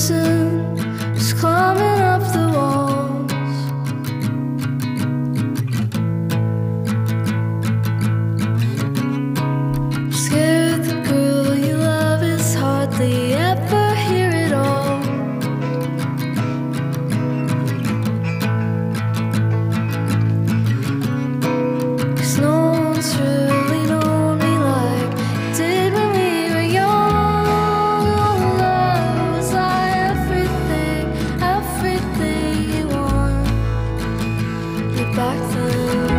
person is climbing up the walls. Scared the girl you love is hardly ever here at all. Cause no one's really known me like it did when we were young. Oh, love, was I everything, everything you wanted back then?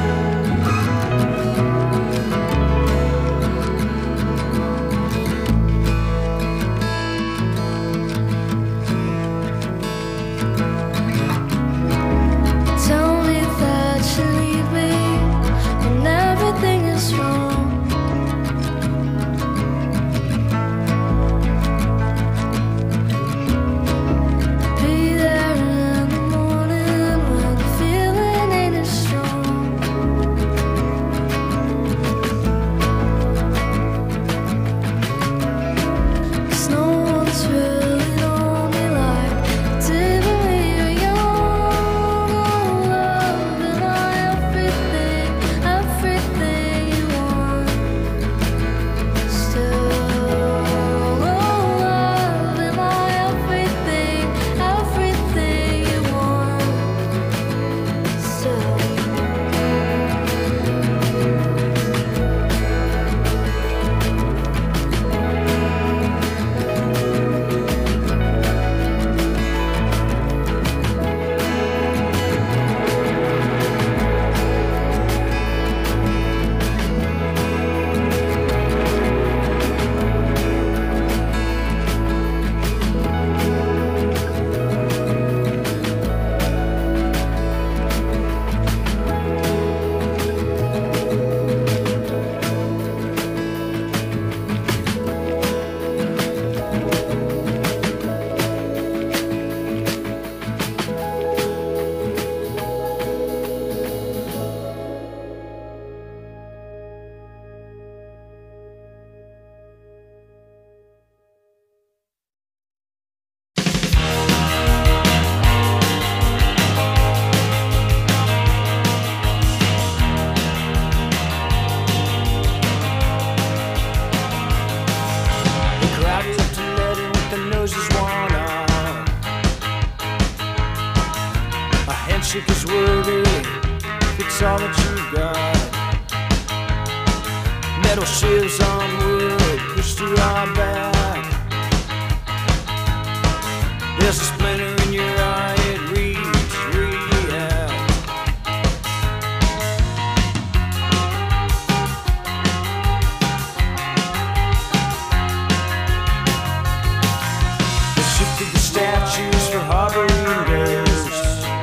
Tell me that you need me when everything is wrong. Be there in the morning when the feeling ain't as strong. Cause no one's really known me like it did when we were young. Oh, love, am I everything, everything you want? Still, oh, love, am I everything, everything you want? Still. The crowd is up to letting with their noses worn out. A handshake is worthy if it's all that you've got. Metal shivs on wood pushed to our back. There's a splinter in your eye, it reads, react. They shifted the statues for harboring ghosts.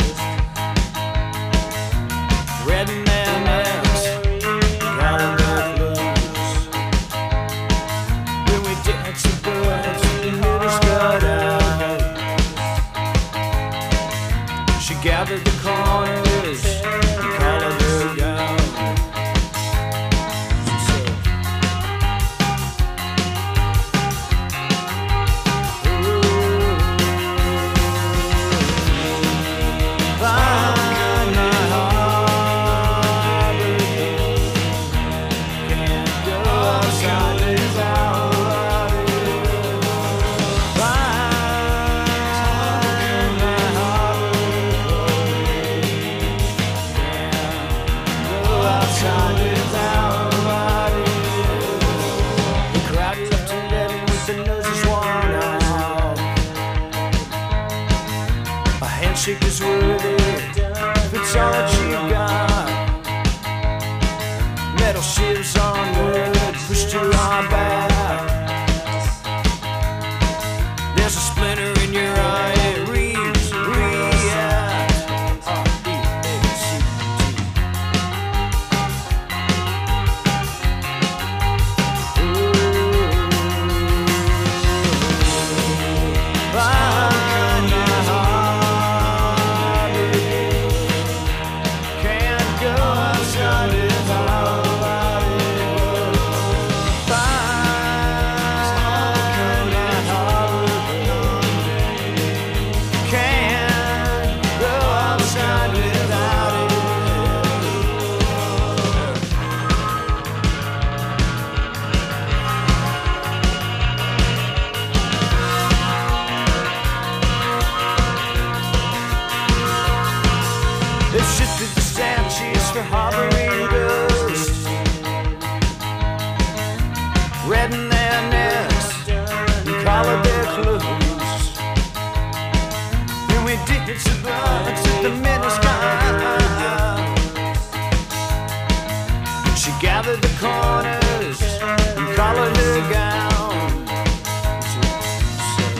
Red mammoths, calling their clothes. When we dance the birds, the middle's got out. She gathered the corners and collared her gown. Find my harbor, can't go outside without water. Find my harbor, can't go outside without water. The crowd is up to 11 with their noses worn out. A handshake is worthy if it's all that you got. Metal shivs on wood pushed to our back. There's a splinter in your eye, it reads, react. Find my heart. red in their necks and collared their clothes. And we danced to the midnight sky. She gathered the corners and collared her gown. She said,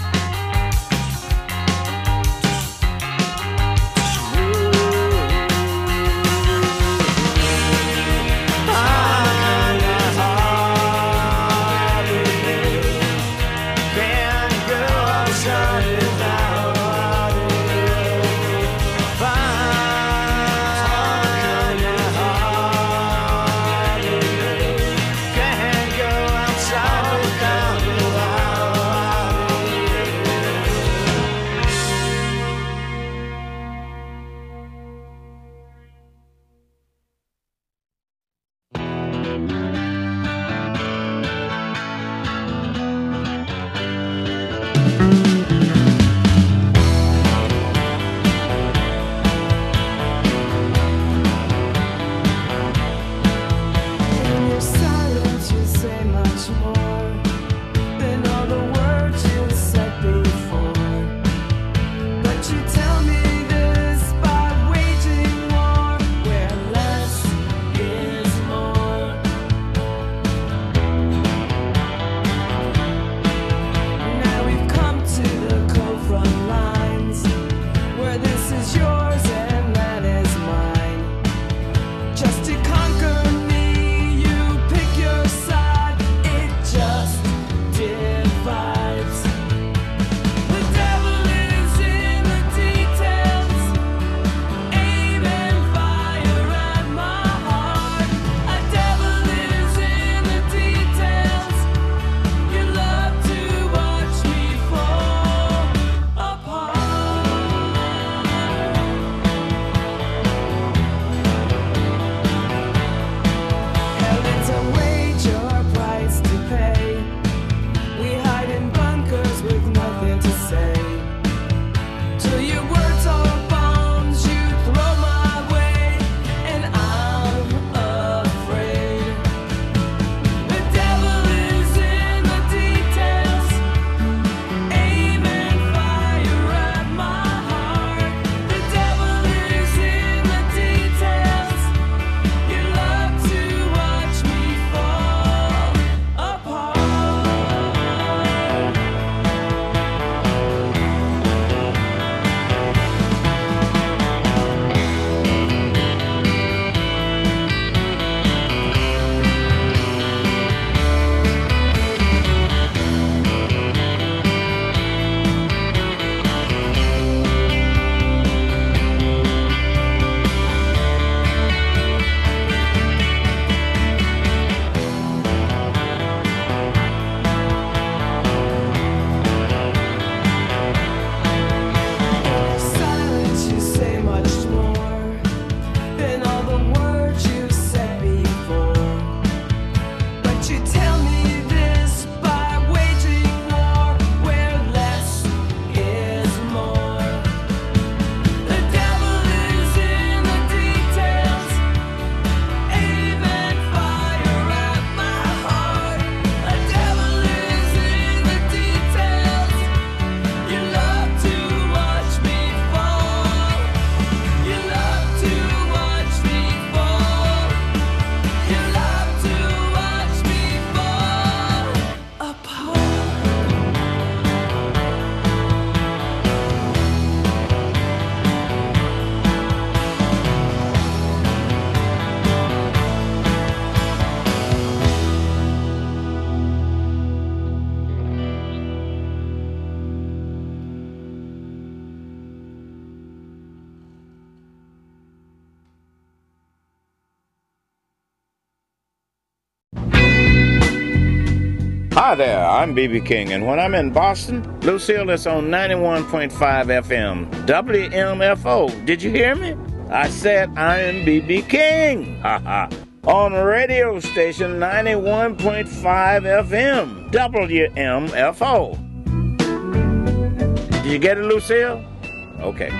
Hi there, I'm B.B. King, and when I'm in Boston, Lucille is on 91.5 FM, WMFO. Did you hear me? I said I am B.B. King. On radio station 91.5 FM, WMFO. Did you get it, Lucille? Okay.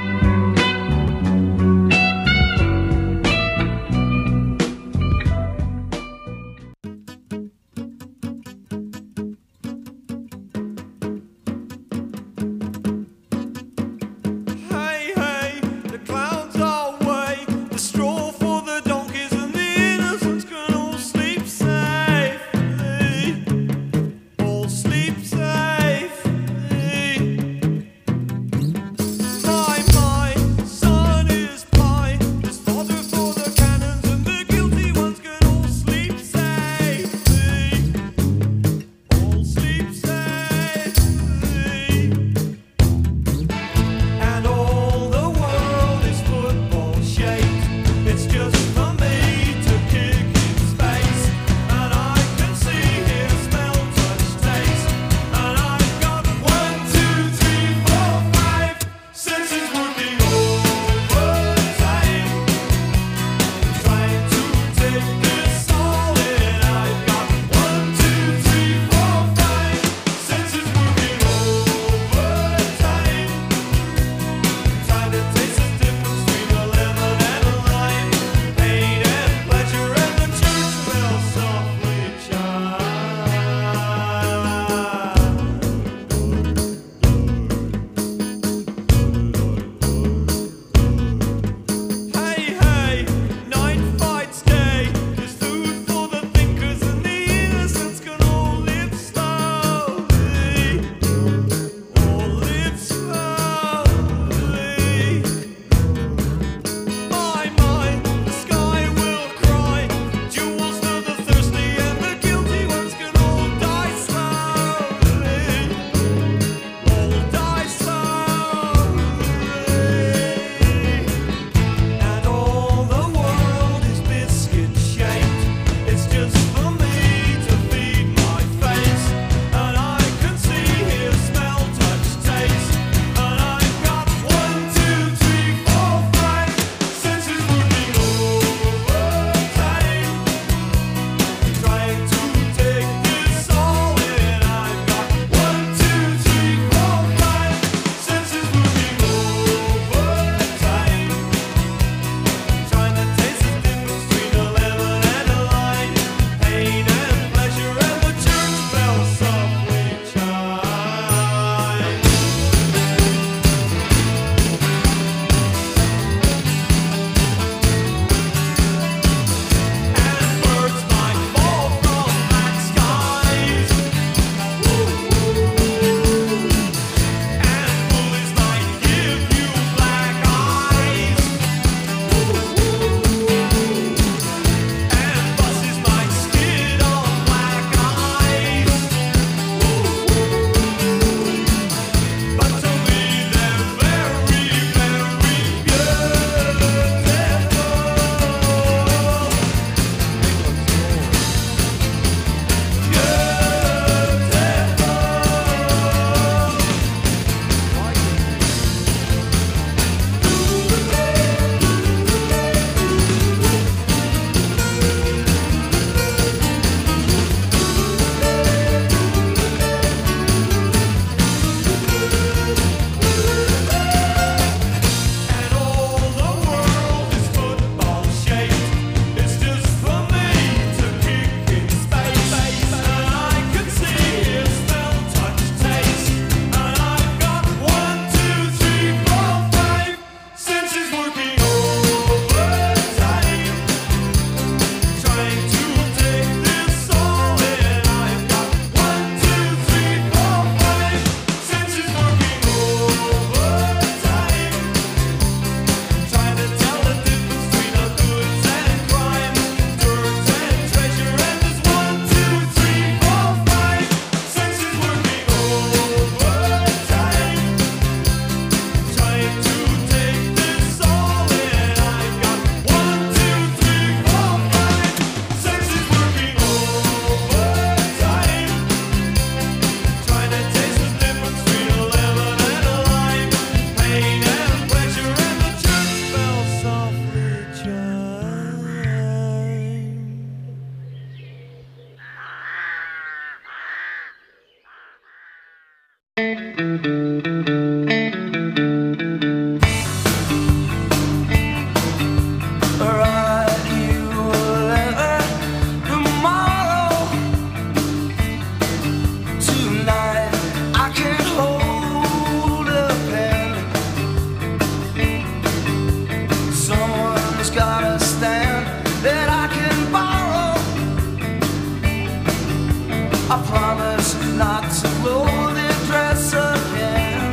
to blow their dress again.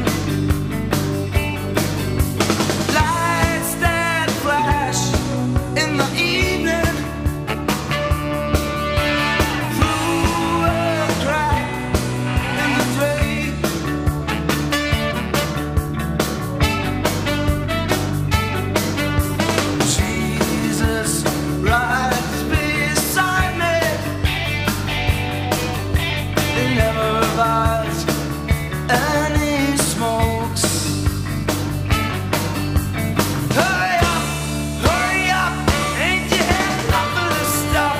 Lights that flash in the evening through a crack in the drape. Jesus rides beside me. He never buys any smokes. Hurry up, ain't you had enough of this stuff?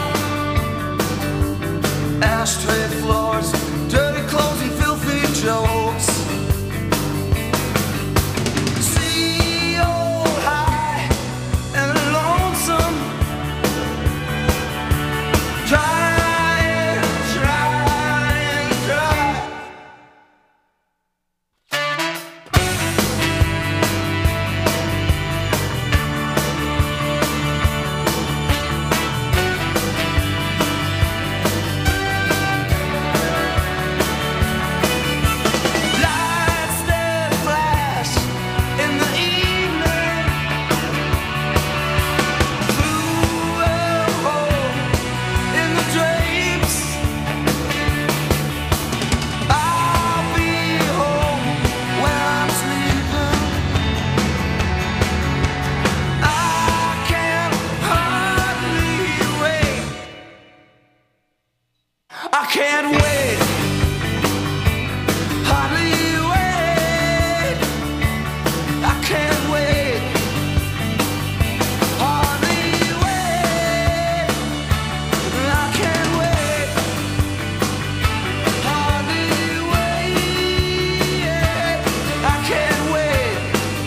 Ashtray floors, dirty clothes and filthy jokes. CEO high and lonesome, trying. Lights that flash in the evening through a hole in the drapes. I'll be home when I'm sleeping. I can hardly wait. I can't wait. Hardly wait. I can't wait. Hardly wait. I can't wait. Hardly wait. I can't wait.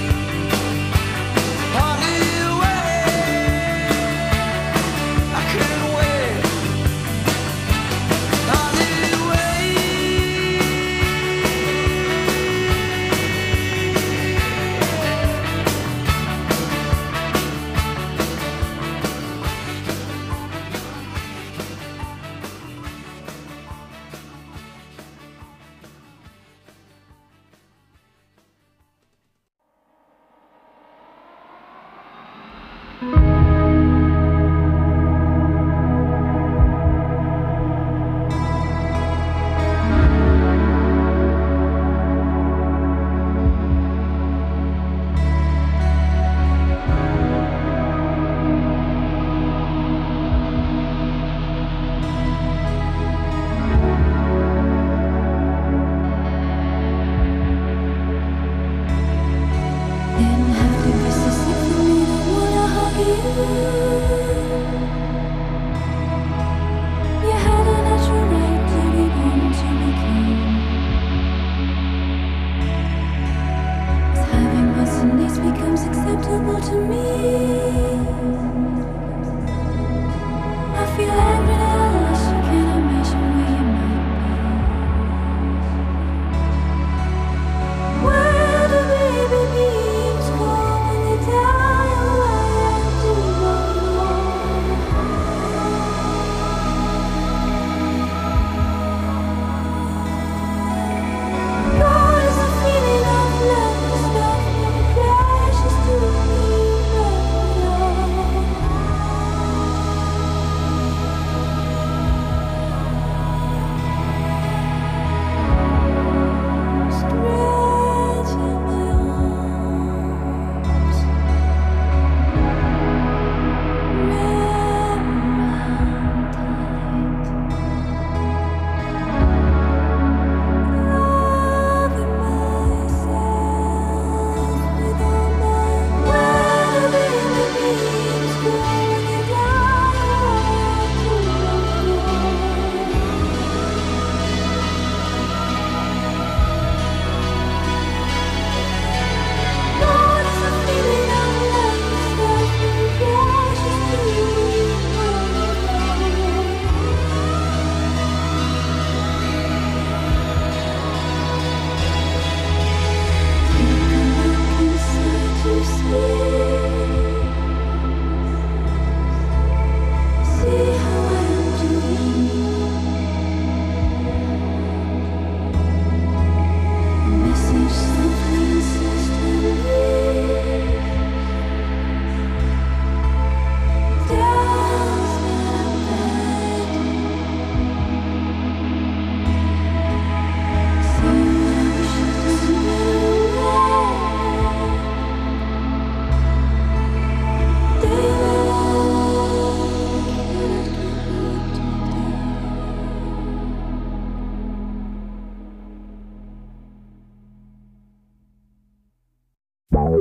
Hardly wait. I can't wait. Hardly wait.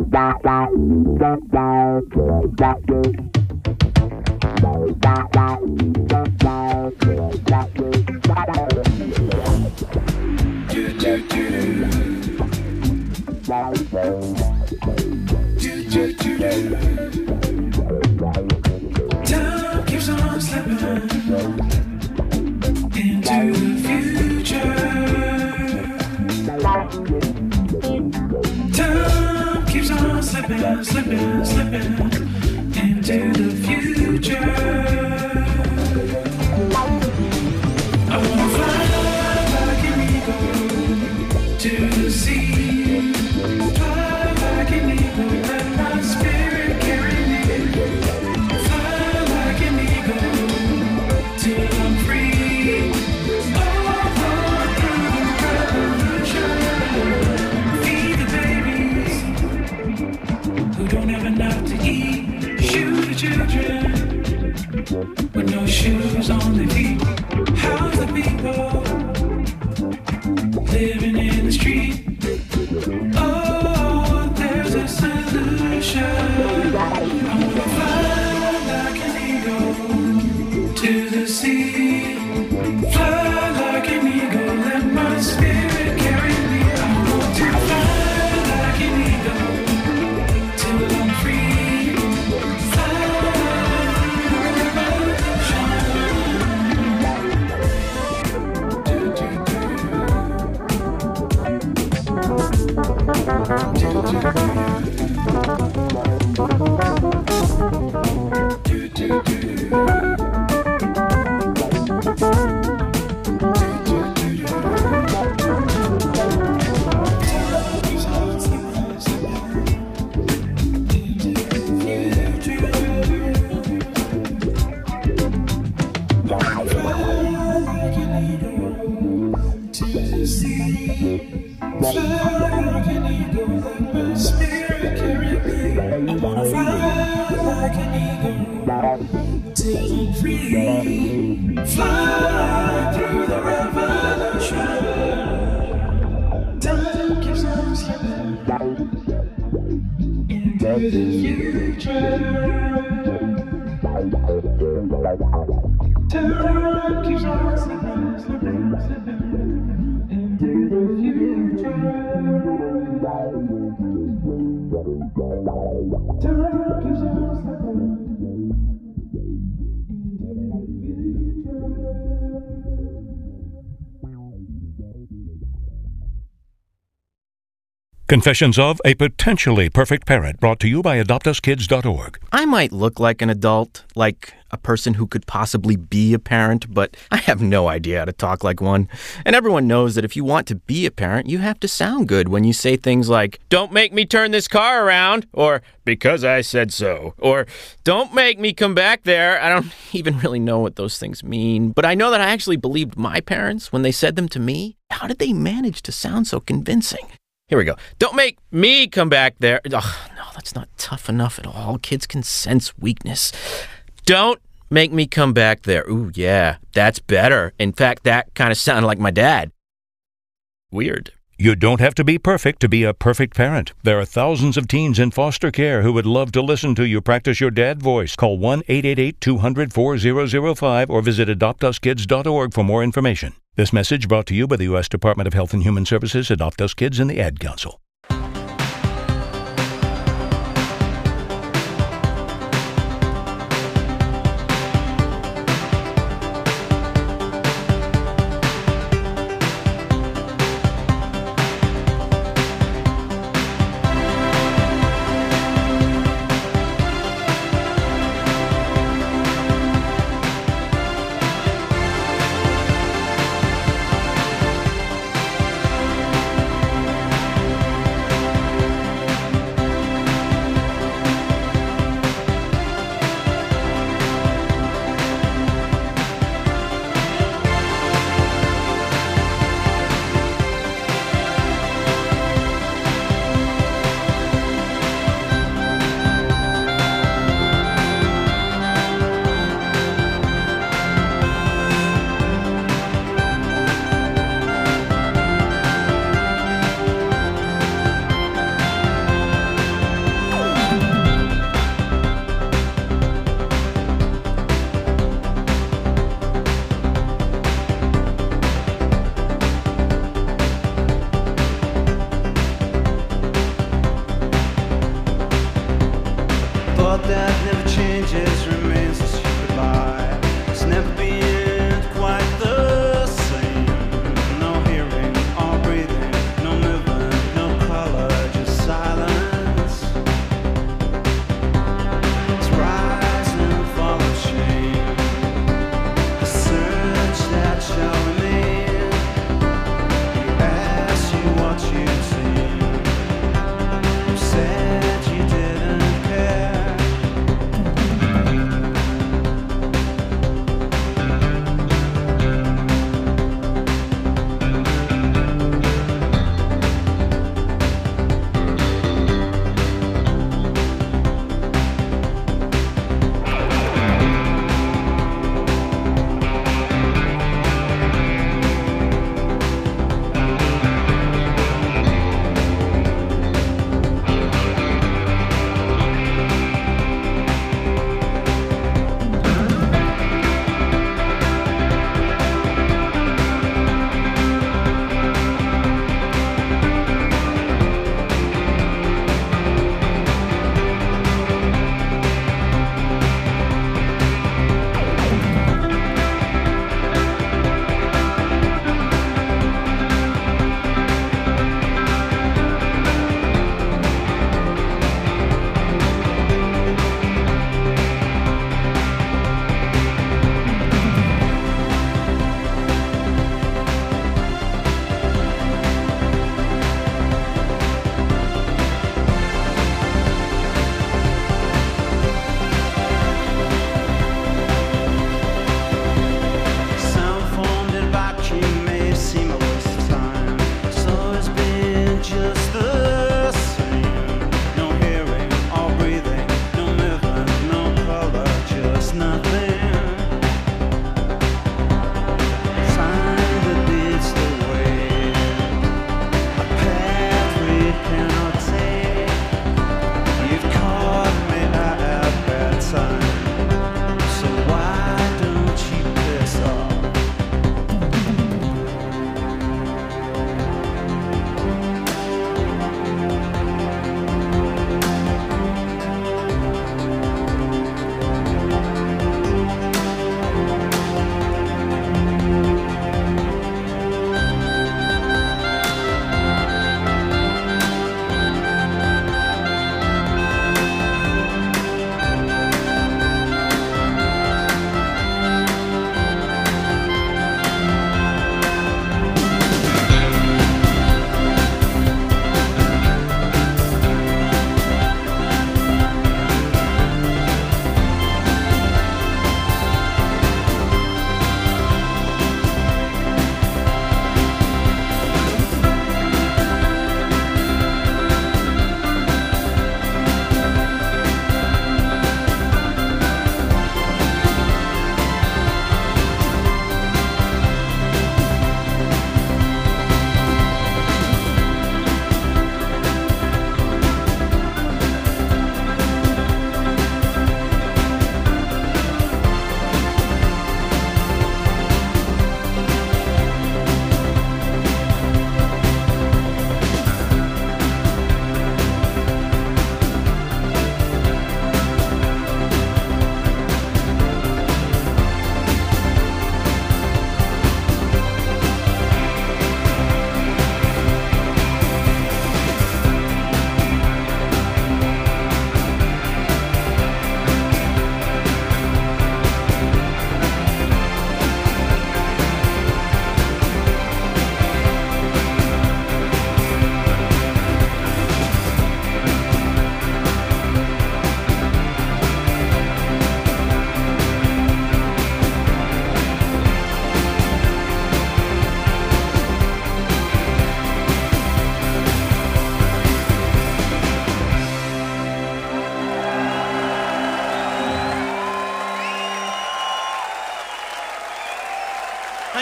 Time keeps on slipping into the future. Time keeps on slipping, slipping, slipping into the future. I wanna fly like an eagle to the sea. Fly like an eagle, let my spirit carry me. Fly like an eagle till I'm free. All through the revolution. Feed the babies who don't have enough to eat. Shoot the children with no shoes on their feet. How's the people living in the street? Oh, there's a solution. I wanna fly like an eagle to the sea. Fly like an eagle, let my spirit carry me. I want to fly like an eagle till I'm free. Fly through the revolution. Fly through the revolution. Time keeps on slipping into the future. Time keeps on slipping, slipping, slipping into the future. Time keeps on slipping. Confessions of a Potentially Perfect Parent, brought to you by AdoptUsKids.org. I might look like an adult, like a person who could possibly be a parent, but I have no idea how to talk like one. And everyone knows that if you want to be a parent, you have to sound good when you say things like, "Don't make me turn this car around," or "because I said so," or "Don't make me come back there." I don't even really know what those things mean, but I know that I actually believed my parents when they said them to me. How did they manage to sound so convincing? Here we go. "Don't make me come back there." Ugh, no, that's not tough enough at all. Kids can sense weakness. "Don't make me come back there." Ooh, yeah, that's better. In fact, that kind of sounded like my dad. Weird. You don't have to be perfect to be a perfect parent. There are thousands of teens in foster care who would love to listen to you practice your dad voice. Call 1-888-200-4005 or visit AdoptUsKids.org for more information. This message brought to you by the U.S. Department of Health and Human Services, Adopt Us Kids, and the Ad Council.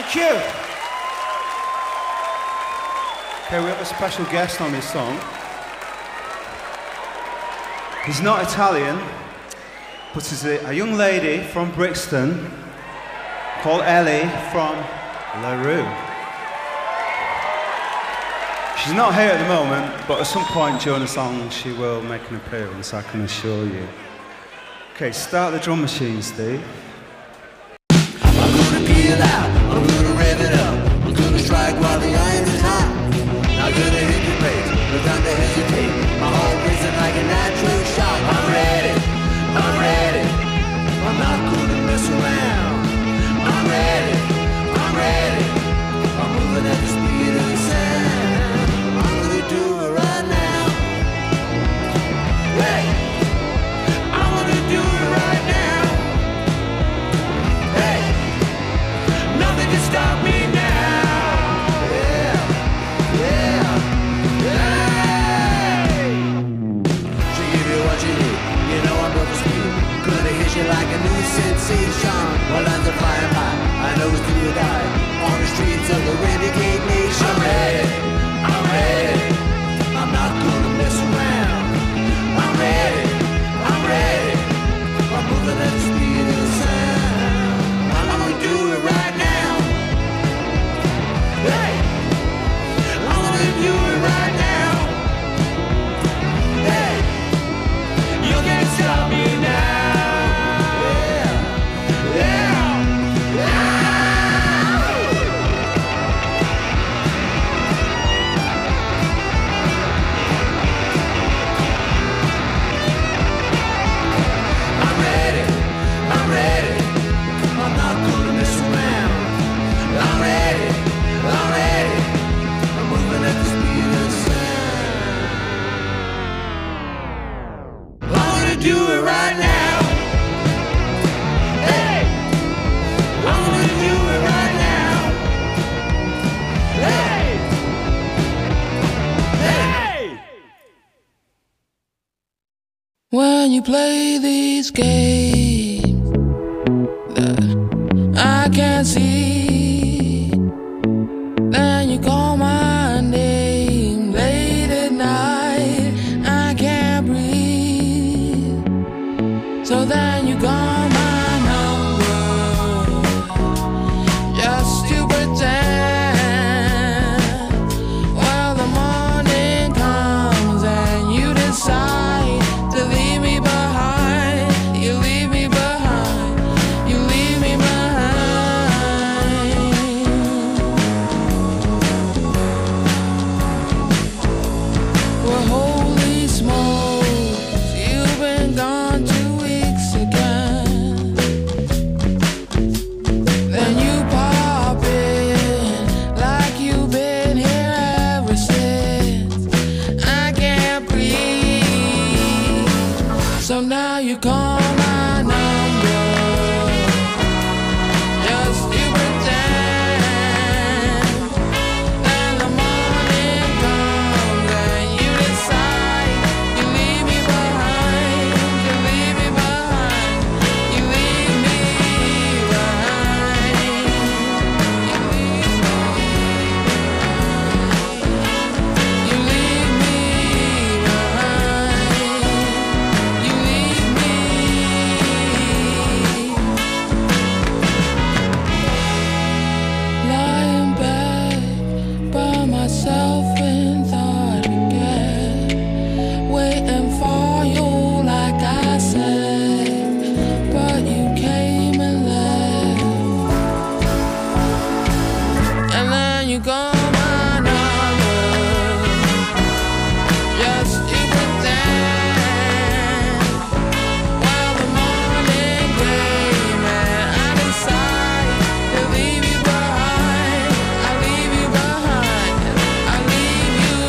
Thank you. Okay, we have a special guest on this song. He's not Italian, but he's a young lady from Brixton called Ellie from La Rue. She's not here at the moment, but at some point during the song she will make an appearance, I can assure you. Okay, start the drum machine, Steve. I'm gonna peel out, I'm gonna rev it up, I'm gonna strike while the iron is hot. Not gonna hit the brakes, no time to hesitate. My heart racing like a natural shot. I'm ready, I'm ready. I'm not gonna mess around. I'm ready, I'm ready. I'm moving at the speed of the sound. I'm gonna do it right now. Hey, I'm gonna do it right now. Hey, nothing can stop me now. Yeah, yeah, hey. She give you what you need. You know I'm broke for speed. Gonna hit you like a new sensation. While lines are flying by, I know it's till you die. On the streets of the renegade nation. I'm ready, I'm ready. I'm not gonna mess around. I'm ready, I'm ready. I'm moving at the speed of the sound. I'm gonna do it right now. Hey, I'm gonna do it right now. Hey, you can't stop me now. Yeah, yeah, yeah. I'm ready, I'm ready. I'm not gonna mess around. I'm ready, I'm ready. I'm moving at the speed of the sound. I'm gonna do it right now. Hey, I'm gonna do it right now. Hey, hey. When you play these games that I can't see, then you call my name late at night, I can't breathe. So then you call my number just to pretend. Well, the morning comes and you decide to leave me behind. You leave me behind. You leave me behind. Well, holy smokes, you've been gone 2 weeks again. Then you pop in like you've been here ever since. I can't breathe. So now you call my number just to pretend. Then the morning comes and you decide you leave me behind. You leave me behind. You leave me behind. You leave me behind. You leave me behind. You leave me. Lie in bed by myself in thought again, waiting for you like I said, but you came and left, and then you call my number just to pretend. Well, the morning came and I decide to leave you behind. I leave you behind. I leave you.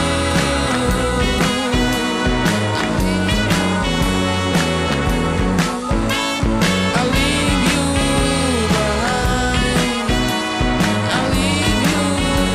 I leave you behind. I leave you.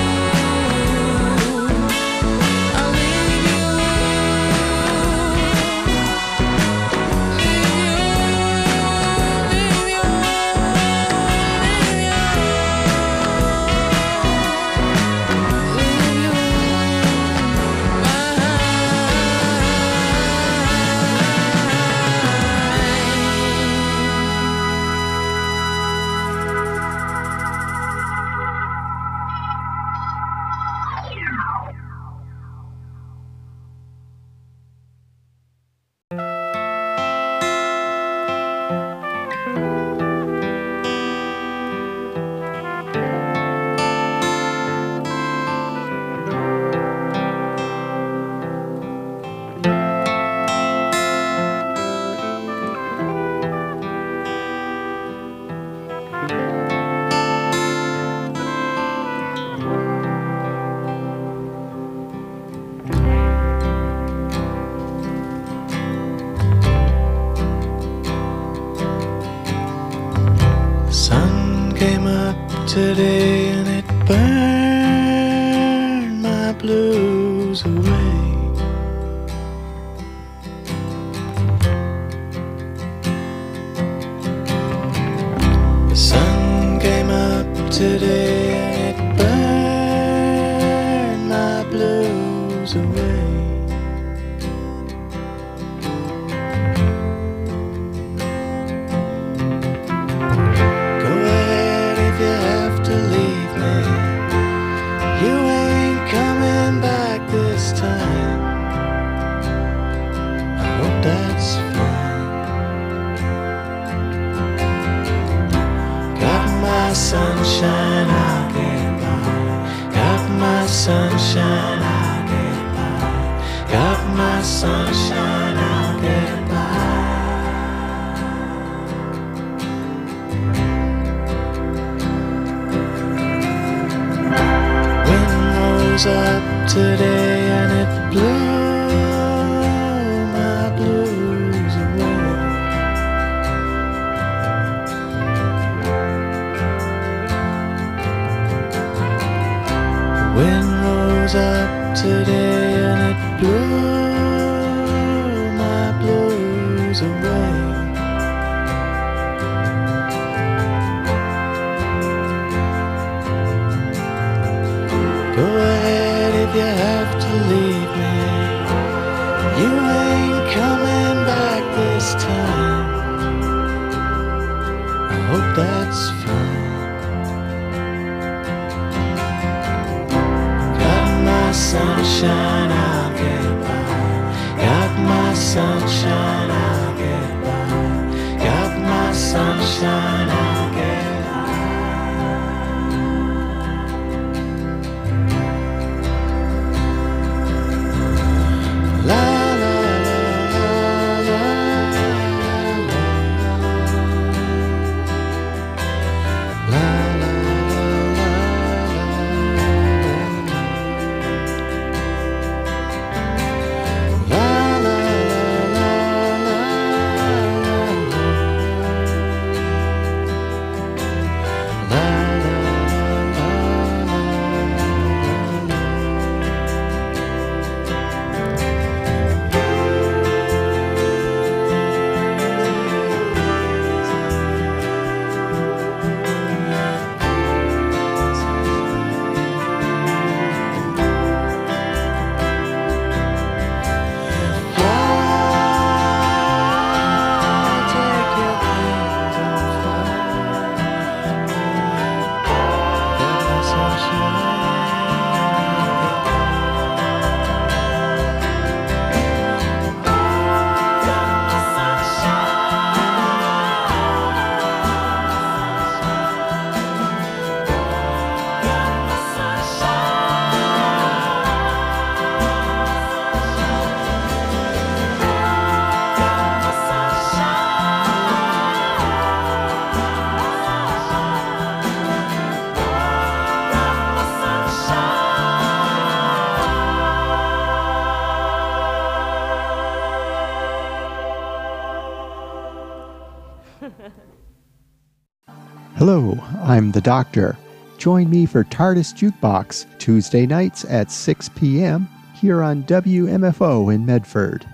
today and it burned my blues away. The sun came up today and it burned my blues away. Go ahead if you have to leave me. You ain't coming back this time. I hope that's fine. Got my sunshine, I'll get by. Got my sunshine, I'll get by. Got my sunshine, I'll get by. Wind rose up today and it blew my blues away. Wind rose up today and it blew my blues away. Go ahead if you have to leave me. You ain't coming back this time. I hope that's fine. Got my sunshine, I'll get by. Got my sunshine, I'll get by. Got my sunshine, I'll get by. La la la la la la la Hello, I'm the Doctor. Join me for TARDIS Jukebox Tuesday nights at 6 p.m. here on WMFO in Medford.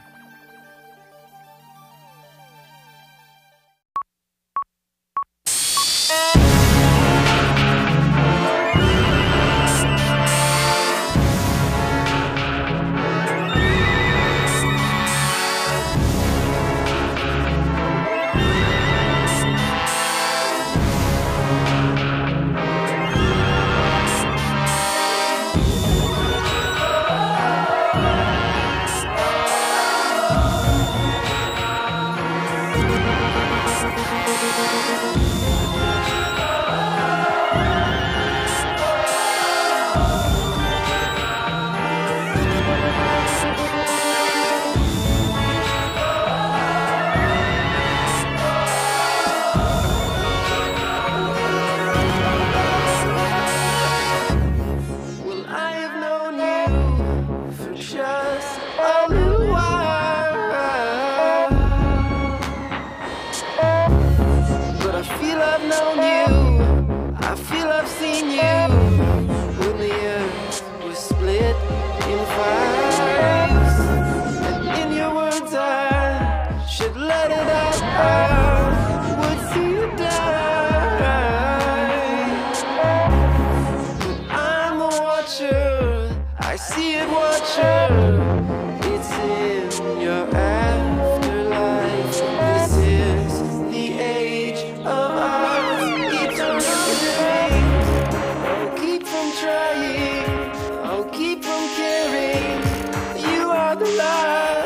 see it, watcher. It's in your afterlife. This is the age of our eternal living. I'll keep from trying, I'll keep from caring. You are the light.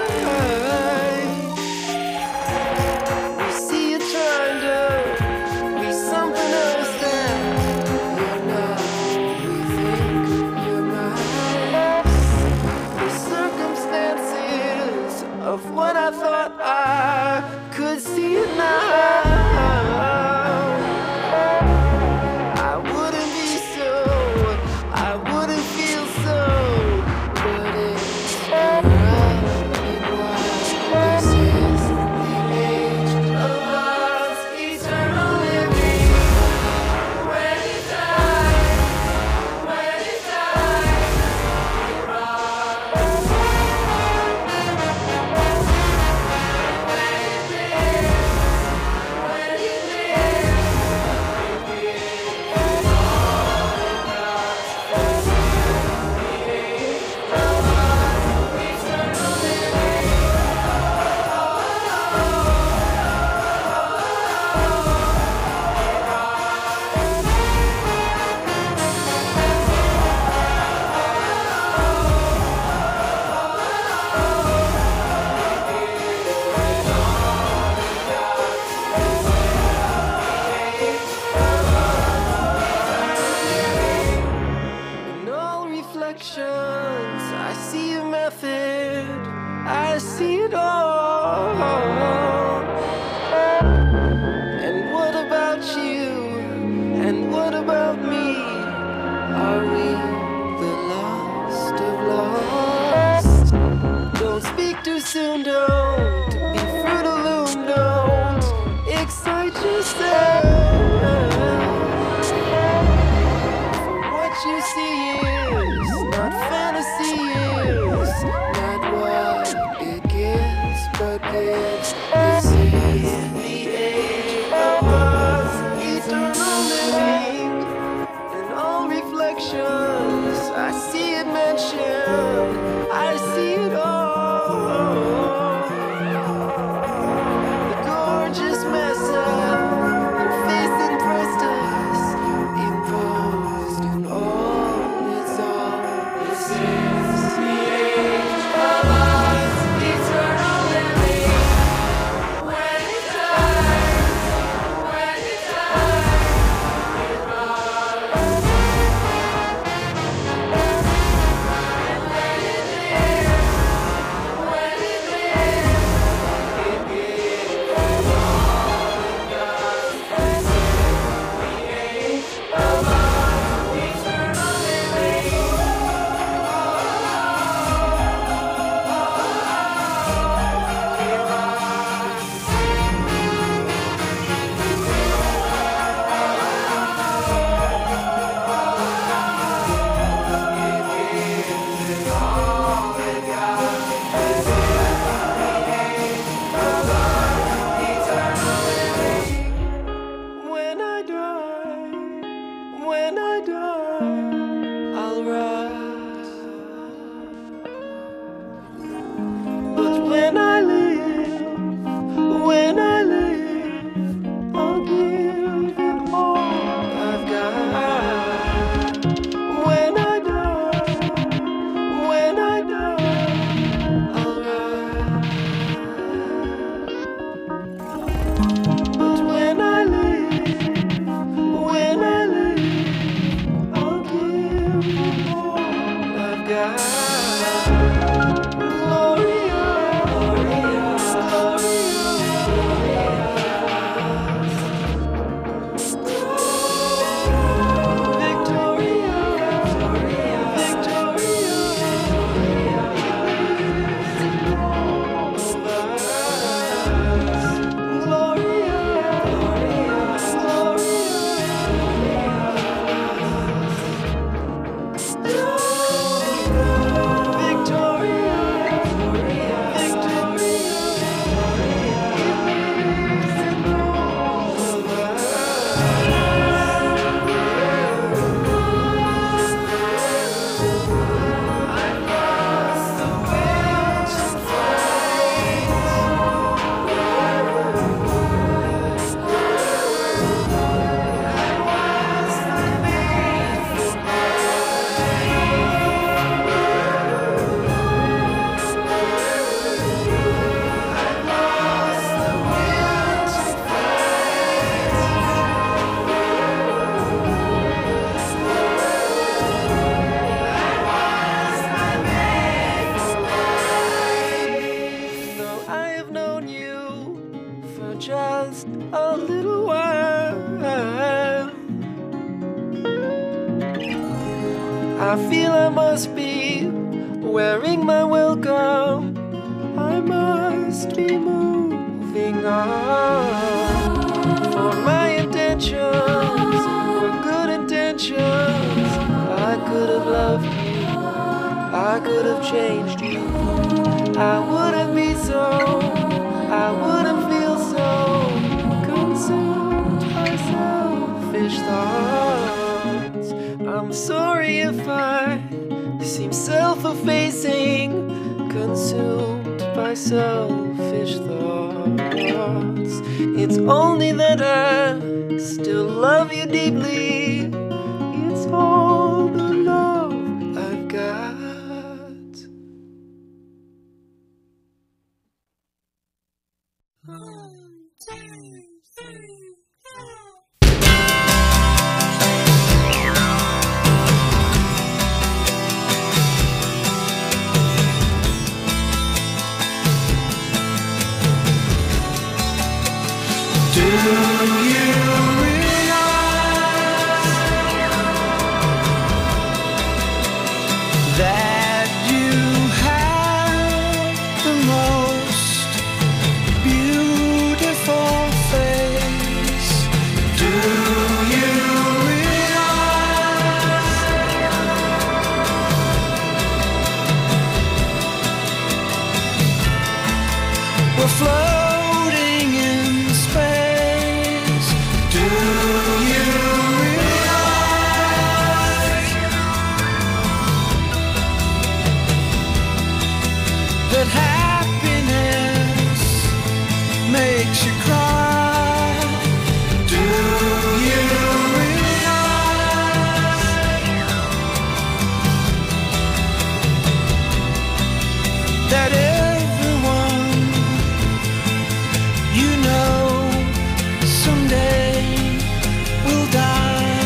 We see you trying to be something else than you're not. We think you're not. The circumstances of what I thought I could see it now. I wouldn't be so, I wouldn't feel so, but it's running wild. This is the age of love's eternal living. When it dies, when it dies, it rocks. When it lives, when it lives, it gives all it got. This is the age of love's eternal living. In all reflections, I see a method, I see it all. And what about you? And what about me? Are we the lost of lost? Don't speak too soon, don't be fruit of loom, don't excite yourself. What you see is not fantasy, is not what it gives, but gives. This is the age of love's eternal living. In all reflections, I see it mentioned, I see it all. The gorgeous mess up your face impressed us, imposed in all its all. This is the age of love's eternal living. When it dies, when it dies, it rocks. And when it lives, when it lives, it gives all it got. This is the age of love's eternal living. When I die, I'll rise. But when I live, I'll give it all I've got. When I die, I'll rise. But when I live, I'll give it all I've got. Gloria, Gloria, Victoria, Victoria, Gloria. I feel I must be wearing my welcome. I must be moving on. For my intentions were good intentions. I could have loved you, I could have changed you. I wouldn't be so, I wouldn't feel so consumed by selfish thoughts. I'm sorry if I seem self-effacing, consumed by selfish thoughts. It's only that I still love you deeply. It's all the love I've got. Do you realize that you have the most beautiful face? Do you realize we're floating in space? Do you realize that happiness makes you cry? Do you realize that everyone you know someday will die?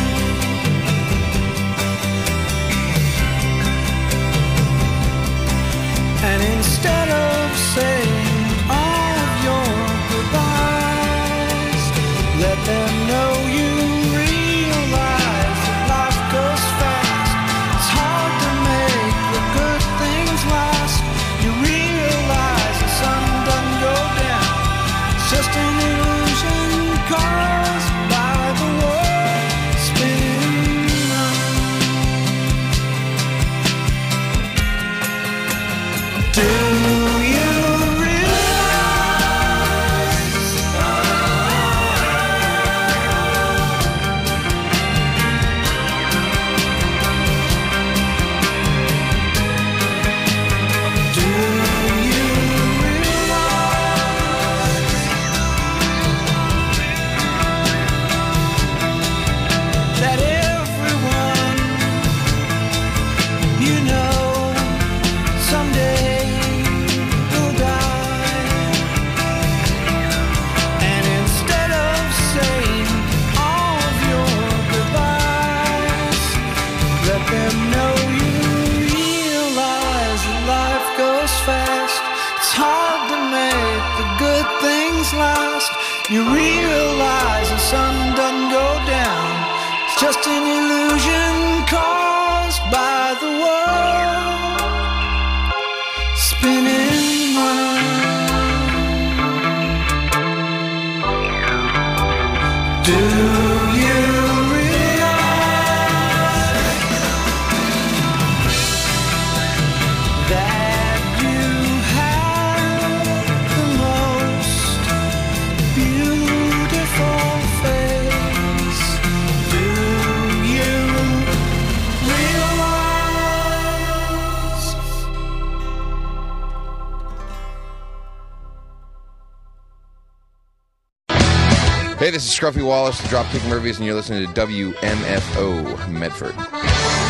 And instead of saying all of your goodbyes, let them know you realize that life goes fast. It's hard to make the good things last. You realize the sun doesn't go down. It's just an illusion caused by the world spinning round. Do you realize Do you realize that everyone you know someday will die? And instead of saying all of your goodbyes, let them know you realize that life goes fast. It's hard to make the good things last. You realize the sun doesn't go down. It's just an illusion caused by the world spinning round. Do you realize that you have the most beautiful face? Do you realize? Hey, this is Scruffy Wallace, the Dropkick Murphys, and you're listening to WMFO Medford.